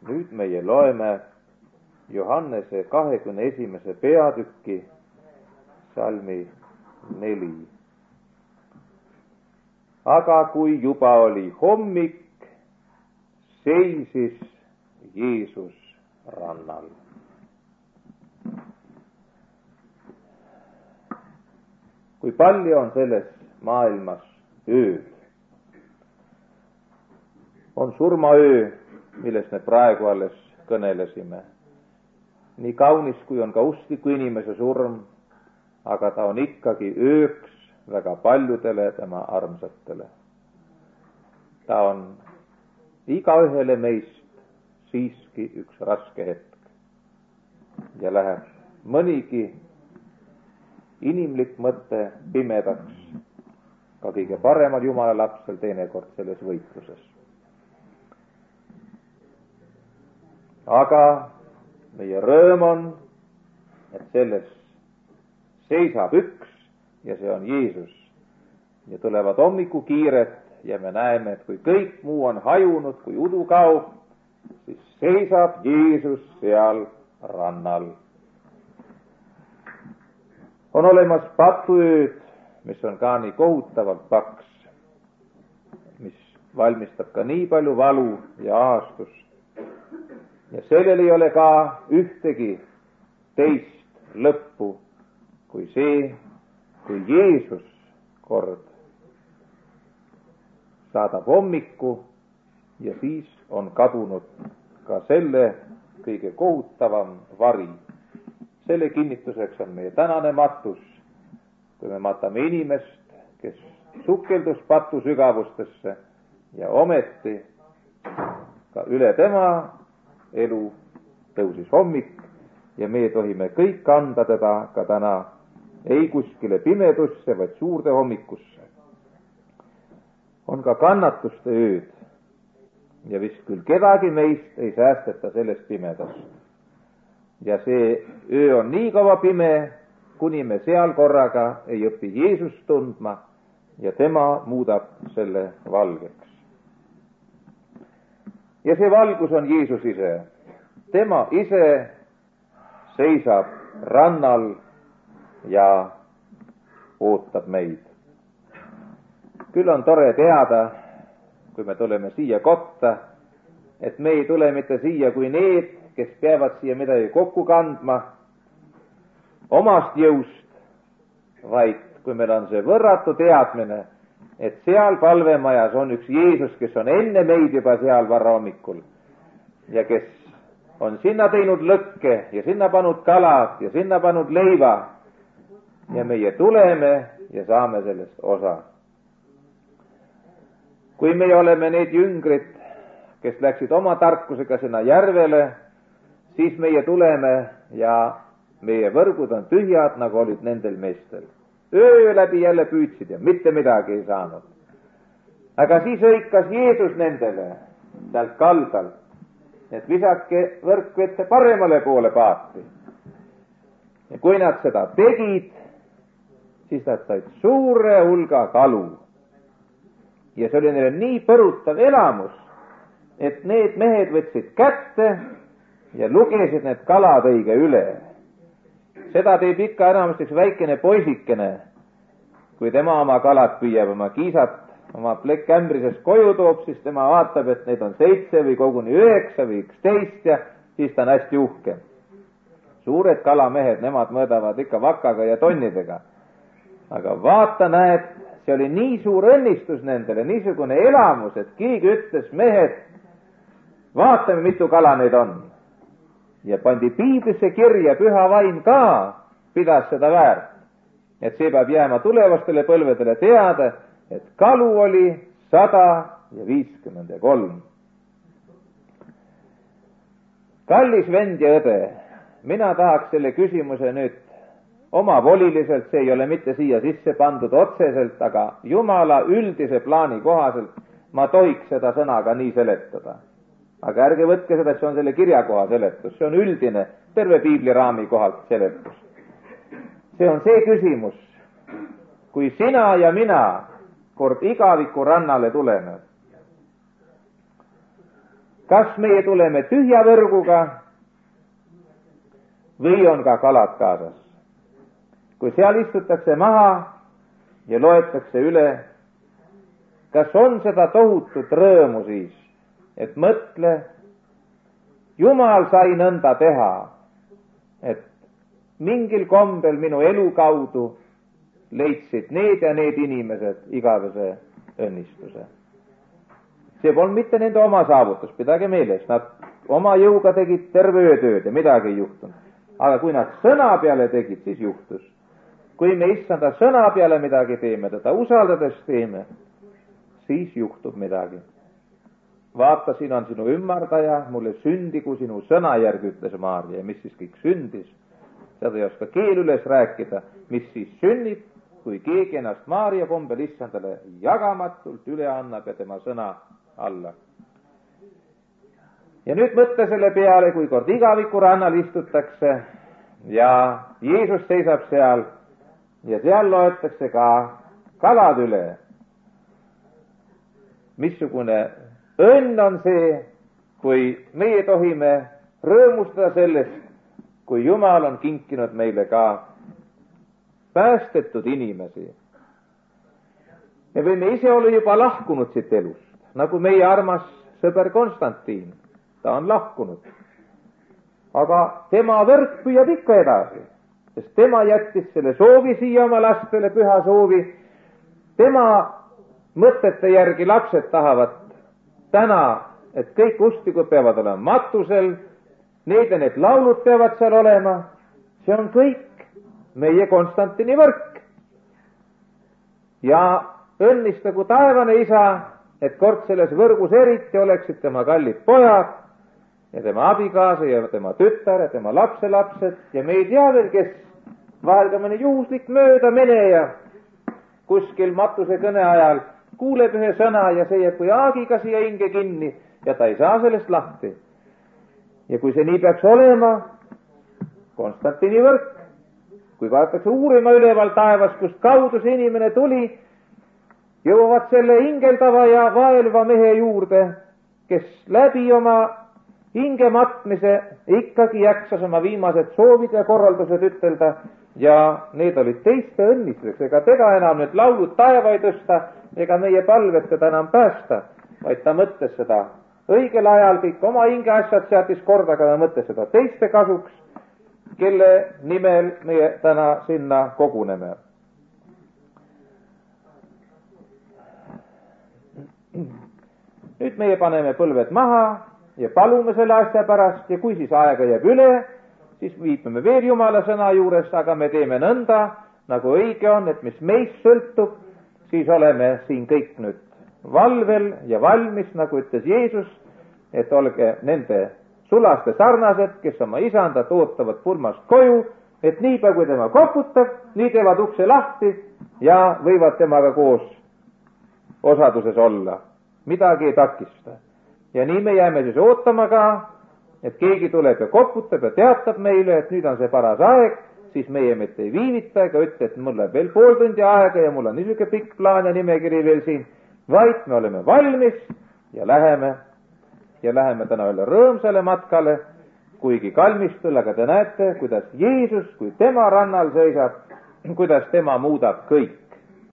nüüd meie loeme Johannese 21. peatüki salmi 4. aga kui juba oli hommik, seisis Jeesus rannal. kui palju on selles maailmas ööd. on surmaöö, millest me praegu alles kõnelesime. nii kaunis, kui on ka uskliku inimese surm, aga ta on ikkagi ööks väga paljudele tema armsatele. ta on igaühele meist siiski üks raske hetk ja läheb mõnigi inimlik mõte pimedaks, ka kõige paremal Jumala lapsel teinekord selles võitluses. aga meie rõõm on, et selles seisab üks ja see on Jeesus. ja tulevad hommikukiired ja me näeme, et kui kõik muu on hajunud, kui udu kaob, siis seisab Jeesus seal rannal. on olemas patuööd, mis on ka nii kohutavalt paks, mis valmistab ka nii palju valu ja ahastust. ja sellel ei ole ka ühtegi teist lõppu kui see, kui Jeesus kord saadab hommiku ja siis on kadunud ka selle kõige kohutavam vari. selle kinnituseks on meie tänane matus, kui me matame inimest, kes sukeldus patu sügavustesse ja ometi ka üle tema elu tõusis hommik ja me tohime kõik anda teda ka täna ei kuskile pimedusse, vaid suurde hommikusse. on ka kannatuste ööd ja vist küll kedagi meist ei säästeta sellest pimedast. ja see öö on nii kaua pime, kuni me seal korraga ei õpi Jeesust tundma ja tema muudab selle valgeks. ja see valgus on Jeesus ise. tema ise seisab rannal ja ootab meid. küll on tore teada, kui me tuleme siia kotta, et me ei tule mitte siia kui need, kes peavad siia midagi kokku kandma omast jõust, vaid kui meil on see võrratu teadmine, et seal palvemajas on üks Jeesus, kes on enne meid juba seal varahommikul ja kes on sinna teinud lõkke ja sinna pannud kalad ja sinna pannud leiva ja meie tuleme ja saame sellest osa. kui meie oleme need jüngrid, kes läksid oma tarkusega sinna järvele, siis meie tuleme ja meie võrgud on tühjad, nagu olid nendel meestel. öö läbi jälle püüdsid ja mitte midagi ei saanud. aga siis hõikas Jeesus nendele sealt kaldalt, et visake võrk vette paremale poole paati. ja kui nad seda tegid, siis nad said suure hulga kalu. ja see oli neile nii põrutav elamus, et need mehed võtsid kätte ja lugesid need kalad õige üle. seda teeb ikka enamasti üks väikene poisikene, kui tema oma kalad püüab, oma kiisat oma plekkämbrisest koju toob, siis tema vaatab, et neid on 7 või koguni 9 või 11 ja siis ta on hästi uhke. suured kalamehed, nemad mõõdavad ikka vakaga ja tonnidega. aga vaata, näed, see oli nii suur õnnistus nendele, niisugune elamus, et keegi ütles, mehed, vaatame, mitu kala neid on. ja pandi piiblisse kirja, püha vaim ka pidas seda väärt, et see peab jääma tulevastele põlvedele teada, et kalu oli 153. kallis vend ja õde, mina tahaks selle küsimuse nüüd omavoliliselt, see ei ole mitte siia sisse pandud otseselt, aga Jumala üldise plaani kohaselt ma tohiks seda sõna ka nii seletada. aga ärge võtke seda, et see on selle kirjakoha seletus, see on üldine, terve piibliraami kohalt seletus. see on see küsimus, kui sina ja mina kord igaviku rannale tuleme, kas meie tuleme tühja võrguga või on ka kalad kaasas. Kui seal istutakse maha ja loetakse üle, kas on seda tohutut rõõmu siis, et mõtle, Jumal sai nõnda teha, et mingil kombel minu elu kaudu leidsid need ja need inimesed igavese õnnistuse. See polnud mitte nende oma saavutus, pidage meeles, nad oma jõuga tegid terve öötööd ja midagi ei juhtunud. Aga kui nad sõna peale tegid, siis juhtus. Kui me issanda sõna peale midagi teeme, teda usaldades teeme, siis juhtub midagi. Vaata, siin on sinu ümmardaja, mulle sündigu sinu sõna järgi, ütles Maarja. Ja mis siis kõik sündis? Seda ei oska keel üles rääkida, mis siis sünnib, kui keegi ennast Maarja kombel issandale jagamatult üle annab ja tema sõna alla. Ja nüüd mõtle selle peale, kui kord igaviku rannal istutakse ja Jeesus seisab seal ja seal loetakse ka kalad üle. Missugune õnn on see, kui meie tohime rõõmustada sellest, kui Jumal on kinkinud meile ka päästetud inimesi. Me võime ise olla juba lahkunud siit elust, nagu meie armas sõber Konstantin, ta on lahkunud. Aga tema võrk püüab ikka edasi, sest tema jättis selle soovi siia oma lastele, püha soovi. Tema mõtete järgi lapsed tahavad täna, et kõik ustikud peavad olema matusel, need ja need laulud peavad seal olema. See on kõik meie Konstantini võrk. Ja õnnistagu taevane isa, et kord selles võrgus eriti oleksid tema kallid pojad ja tema abikaasa ja tema tütar ja tema lapselapsed ja me ei tea veel, kes vahel ka mõni juhuslik möödameneja kuskil matuse kõne ajal kuuleb ühe sõna ja see jääb kui aagiga siia hinge kinni ja ta ei saa sellest lahti. Ja kui see nii peaks olema, Konstantini võrk, kui vaadatakse uurima üleval taevas, kust kaudu see inimene tuli, jõuavad selle hingeldava ja vaelva mehe juurde, kes läbi oma hinge matmise ikkagi jaksas oma viimased soovid ja korraldused ütelda ja need olid teiste õnnistuseks, ega teda enam need laulud taeva ei tõsta, ega meie palved teda enam päästa, vaid ta mõtles seda õigel ajal, kõik oma hinge asjad seadis korda, aga ta mõtles seda teiste kasuks, kelle nimel meie täna sinna koguneme. Nüüd meie paneme põlved maha ja palume selle asja pärast ja kui siis aega jääb üle, siis viibime veel Jumala sõna juures, aga me teeme nõnda, nagu õige on, et mis meist sõltub, siis oleme siin kõik nüüd valvel ja valmis, nagu ütles Jeesus, et olge nende sulaste sarnased, kes oma isandat ootavad pulmast koju, et niipea kui tema koputab, nii teevad ukse lahti ja võivad temaga koos osaduses olla. Midagi ei takista. Ja nii me jääme siis ootama ka, et keegi tuleb ja koputab ja teatab meile, et nüüd on see paras aeg, siis meie mitte ei viivita ega ütle, et mul läheb veel pool tundi aega ja mul on niisugune pikk plaan ja nimekiri veel siin, vaid me oleme valmis ja läheme täna üle rõõmsale matkale, kuigi kalmistul, aga te näete, kuidas Jeesus, kui tema rannal seisab, kuidas tema muudab kõik.